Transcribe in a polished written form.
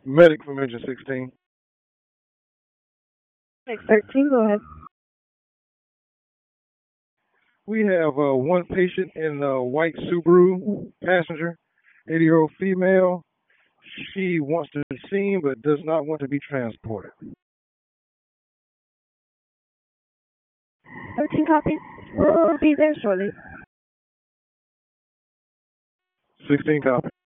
Medic from Engine 16. Next 13, go ahead. We have one patient in a white Subaru passenger, 80-year-old female. She wants to be seen but does not want to be transported. 13 copies. We'll be there shortly. 16 copy.